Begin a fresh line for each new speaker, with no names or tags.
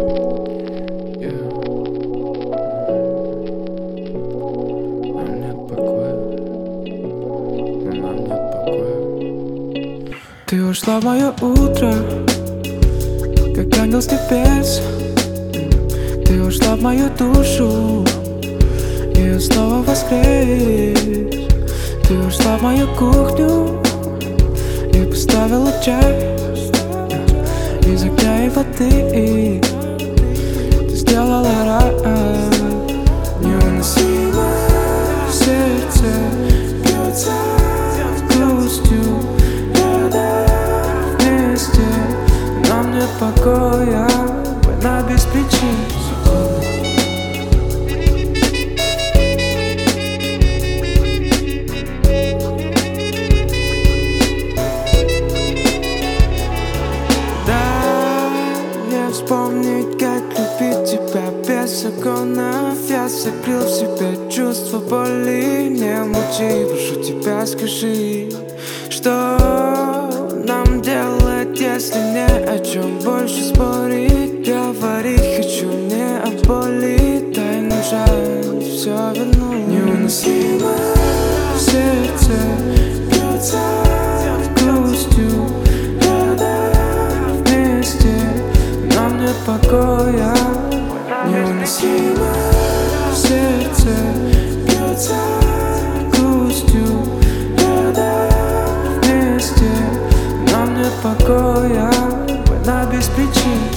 Нам нет покоя, но нам нет покоя. Ты ушла в мое утро, как ангел с небес. Ты ушла в мою душу и снова воскрес. Ты ушла в мою кухню и поставила чай из огня и воды. Ты сделала рай. Невыносимо сердце бьется грустью. Рядом вместе нам нет покоя. Война без причин. Вспомнить, как любить тебя без законов. Я закрыл в себе чувство боли. Не молчи, прошу тебя, скажи, что нам делать, если не о чем больше спорить. Говори, хочу не о боли. Дай нам шанс все вернуть. Невыносимо сердце бьется грустью. Нет покоя. Невыносимо сердце бьется грустью. Рядом вместе нам нет покоя. Война без причин.